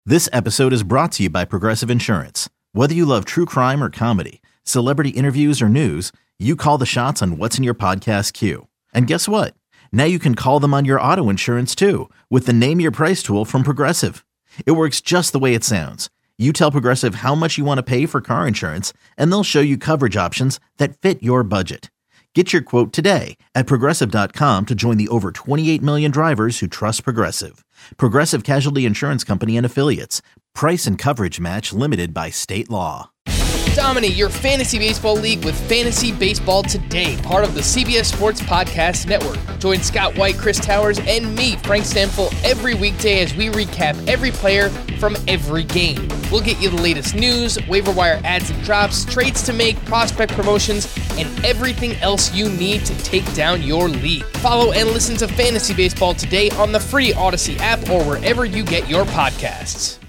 This episode is brought to you by Progressive Insurance. Whether you love true crime or comedy, celebrity interviews or news, you call the shots on what's in your podcast queue. And guess what? Now you can call them on your auto insurance too with the Name Your Price tool from Progressive. It works just the way it sounds. You tell Progressive how much you want to pay for car insurance, and they'll show you coverage options that fit your budget. Get your quote today at Progressive.com to join the over 28 million drivers who trust Progressive. Progressive Casualty Insurance Company and Affiliates. Price and coverage match limited by state law. Dominate your fantasy baseball league with Fantasy Baseball Today, part of the CBS Sports Podcast Network. Join Scott White, Chris Towers, and me, Frank Stamfel, every weekday as we recap every player from every game. We'll get you the latest news, waiver wire adds and drops, trades to make, prospect promotions, and everything else you need to take down your league. Follow and listen to Fantasy Baseball Today on the free Odyssey app or wherever you get your podcasts.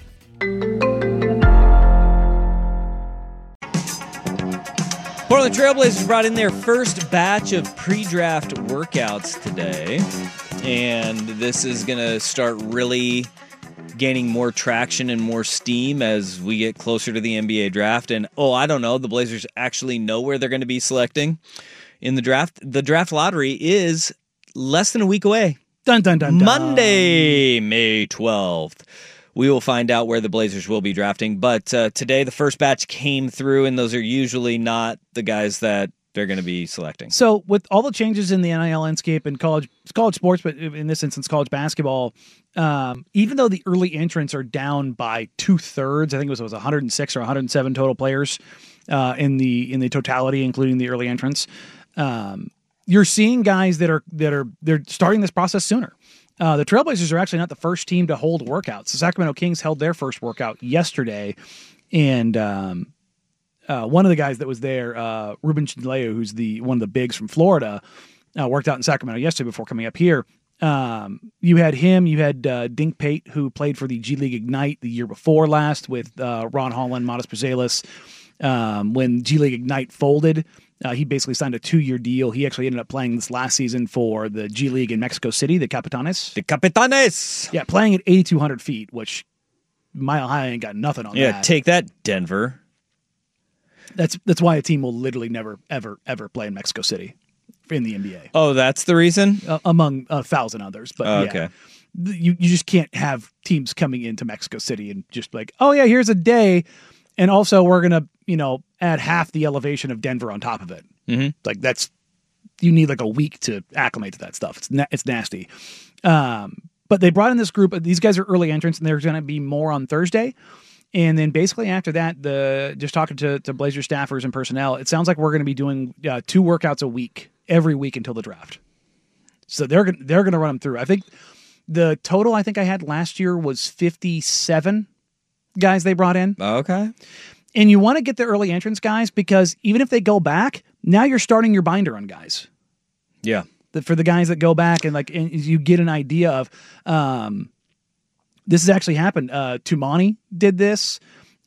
Portland Trailblazers brought in their first batch of pre-draft workouts today, and this is going to start really gaining more traction and more steam as we get closer to the NBA draft. And, I don't know, the Blazers actually know where they're going to be selecting in the draft. The draft lottery is less than a week away. Dun, dun, dun, dun. Monday, May 12th. We will find out where the Blazers will be drafting. But today, the first batch came through, and those are usually not the guys that they're going to be selecting. So with all the changes in the NIL landscape and college sports, but in this instance, college basketball, even though the early entrants are down by 2/3, I think it was 106 or 107 total players in the totality, including the early entrants. You're seeing guys that they're starting this process sooner. The Trailblazers are actually not the first team to hold workouts. The Sacramento Kings held their first workout yesterday, and one of the guys that was there, Ruben Chinleu, who's one of the bigs from Florida, worked out in Sacramento yesterday before coming up here. You had him. You had Dink Pate, who played for the G League Ignite the year before last with Ron Holland, Modest Brazailis. When G League Ignite folded, he basically signed a 2-year deal. He actually ended up playing this last season for the G League in Mexico City, the Capitanes. The Capitanes! Yeah, playing at 8,200 feet, which Mile High ain't got nothing on that. Yeah, take that, Denver. That's why a team will literally never, ever, ever play in Mexico City in the NBA. Oh, that's the reason? Among 1,000 others. But okay. You just can't have teams coming into Mexico City and just like, oh yeah, here's a day, and also we're going to, add half the elevation of Denver on top of it. Mm-hmm. Like you need like a week to acclimate to that stuff. It's nasty. But they brought in this group. These guys are early entrants, and there's going to be more on Thursday. And then basically after that, just talking to Blazer staffers and personnel, it sounds like we're going to be doing 2 workouts a week, every week until the draft. So they're going to run them through. I think the total I had last year was 57 guys they brought in. Okay. And you want to get the early entrance guys because even if they go back, now you're starting your binder on guys. Yeah. For the guys that go back and you get an idea of this has actually happened. Tumani did this.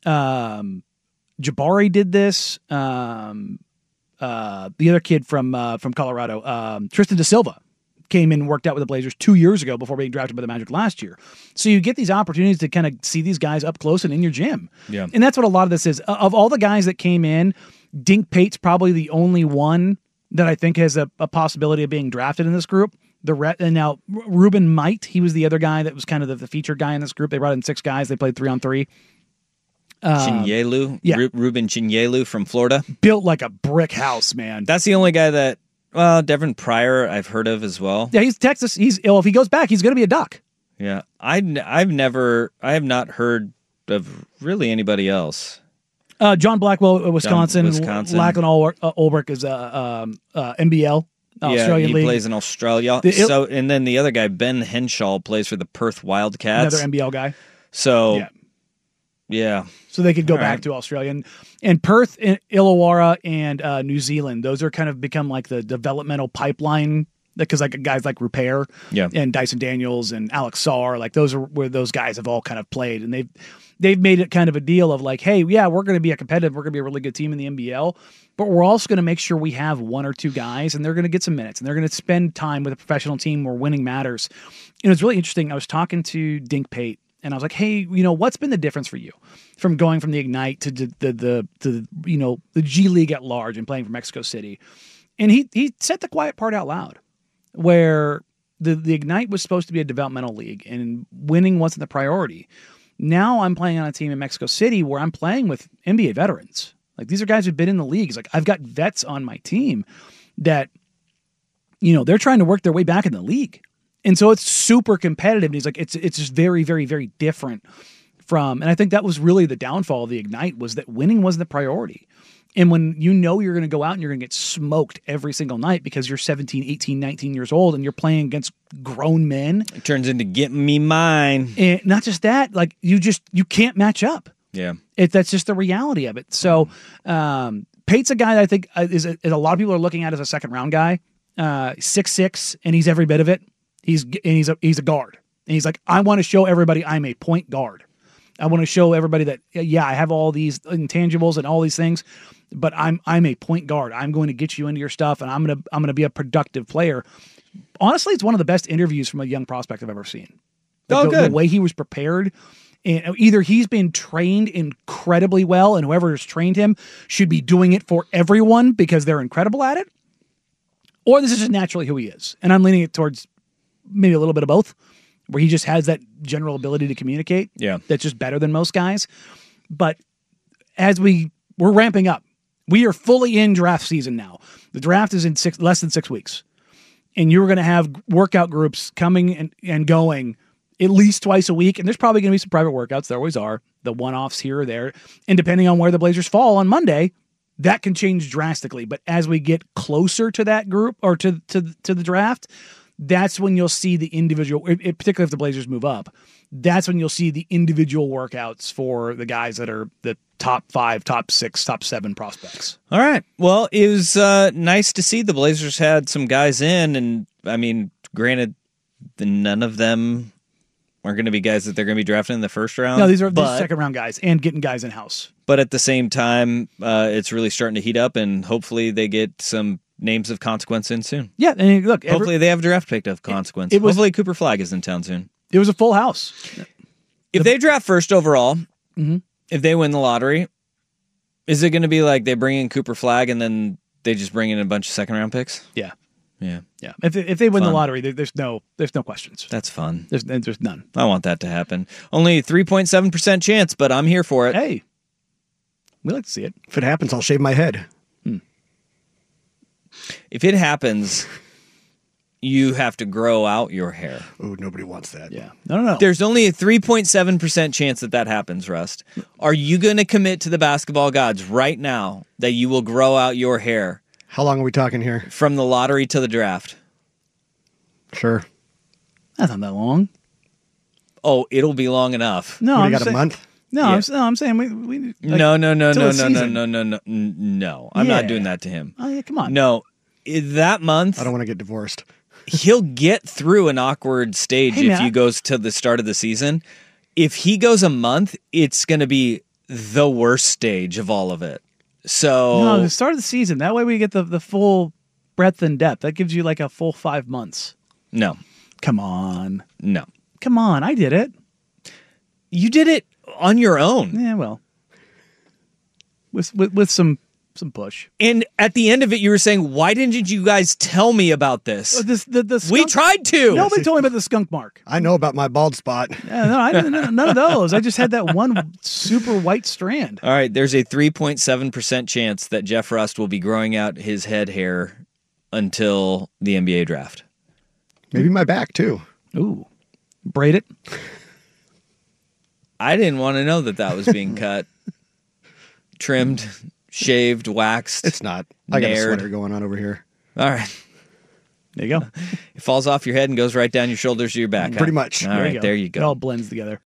Jabari did this. The other kid from Colorado, Tristan Da Silva, came in and worked out with the Blazers 2 years ago before being drafted by the Magic last year. So you get these opportunities to kind of see these guys up close and in your gym. Yeah. And that's what a lot of this is. Of all the guys that came in, Dink Pate's probably the only one that I think has a possibility of being drafted in this group. And now Ruben Might, he was the other guy that was kind of the featured guy in this group. They brought in 6 guys. They played 3-on-3. Chinyelu? Yeah. Ruben Chinyelu from Florida. Built like a brick house, man. That's the only guy that, Devin Pryor I've heard of as well. Yeah, he's Texas. If he goes back, he's going to be a Duck. Yeah. I have not heard of really anybody else. John Blackwell, Wisconsin. Lachlan Ulbrich is NBL, Australian League. He plays in Australia. And then the other guy, Ben Henshaw, plays for the Perth Wildcats. Another NBL guy. So, yeah. So they could go back to Australia. And Perth, Illawarra, and New Zealand, those are kind of become like the developmental pipeline, because like guys like Rupert and Dyson Daniels and Alex Sarr, like those are where those guys have all kind of played. And they've made it kind of a deal of like, hey, yeah, we're going to be a competitive, we're going to be a really good team in the NBL, but we're also going to make sure we have 1 or 2 guys, and they're going to get some minutes, and they're going to spend time with a professional team where winning matters. And it's really interesting. I was talking to Dink Pate, and I was like, hey, what's been the difference for you from going from the Ignite to the G League at large and playing for Mexico City? And he said the quiet part out loud, where the Ignite was supposed to be a developmental league and winning wasn't the priority. Now I'm playing on a team in Mexico City where I'm playing with NBA veterans. Like, these are guys who've been in the leagues. Like, I've got vets on my team that, they're trying to work their way back in the league. And so it's super competitive. And he's like, it's just very, very, very different from, and I think that was really the downfall of the Ignite, was that winning wasn't the priority. And when you're going to go out and you're going to get smoked every single night because you're 17, 18, 19 years old and you're playing against grown men. It turns into get me mine. And not just that, like, you can't match up. Yeah. That's just the reality of it. So Pate's a guy that I think is a lot of people are looking at as a second round guy. 6'6", and he's every bit of it. He's a guard. And he's like, I want to show everybody I'm a point guard. I want to show everybody that, I have all these intangibles and all these things, but I'm a point guard. I'm going to get you into your stuff, and I'm gonna be a productive player. Honestly, it's one of the best interviews from a young prospect I've ever seen. Good. The way he was prepared, and either he's been trained incredibly well, and whoever has trained him should be doing it for everyone because they're incredible at it, or this is just naturally who he is. And I'm leaning it towards maybe a little bit of both, where he just has that general ability to communicate. Yeah. That's just better than most guys. But as we're ramping up, we are fully in draft season now. The draft is in less than 6 weeks. And you're going to have workout groups coming and going at least twice a week. And there's probably going to be some private workouts. There always are. The one-offs here or there. And depending on where the Blazers fall on Monday, that can change drastically. But as we get closer to that group or to the draft, that's when you'll see the individual, particularly if the Blazers move up, that's when you'll see the individual workouts for the guys that are the top 5, top 6, top 7 prospects. All right. Well, it was nice to see the Blazers had some guys in, and I mean, granted, none of them are going to be guys that they're going to be drafting in the first round. No, these are second round guys and getting guys in house. But at the same time, it's really starting to heat up, and hopefully they get some names of consequence in soon. Yeah, and look, hopefully they have a draft pick of consequence. Hopefully Cooper Flagg is in town soon. It was a full house. If they draft first overall, if they win the lottery, is it going to be like they bring in Cooper Flagg and then they just bring in a bunch of second round picks? Yeah. Yeah. If they win the lottery, there's no questions. That's fun. There's none. I want that to happen. Only 3.7% chance, but I'm here for it. Hey, we like to see it. If it happens, I'll shave my head. If it happens, you have to grow out your hair. Oh, nobody wants that. Yeah. No. There's only a 3.7% chance that happens, Rust. Are you going to commit to the basketball gods right now that you will grow out your hair? How long are we talking here? From the lottery to the draft. Sure. That's not that long. Oh, it'll be long enough. No, you got a month? No, yeah. I'm saying we like, No. I'm Yeah. not doing that to him. Oh yeah, come on. No, that month I don't want to get divorced. he'll get through an awkward stage if he goes to the start of the season. If he goes a month, it's going to be the worst stage of all of it. So No, the start of the season. That way we get the full breadth and depth. That gives you like a full 5 months. No. Come on. No. Come on. I did it. You did it on your own. Yeah, well. With some push. And at the end of it, you were saying, why didn't you guys tell me about this? The skunk, we tried to. Nobody told me about the skunk mark. I know about my bald spot. Yeah, no, I didn't. None of those. I just had that one super white strand. All right, there's a 3.7% chance that Jeff Rust will be growing out his head hair until the NBA draft. Maybe my back, too. Ooh. Braid it? I didn't want to know that was being cut, trimmed, shaved, waxed. It's not. I got a nared. sweater going on over here. All right. There you go. It falls off your head and goes right down your shoulders to your back. Pretty huh? much. All right, there you go. It all blends together.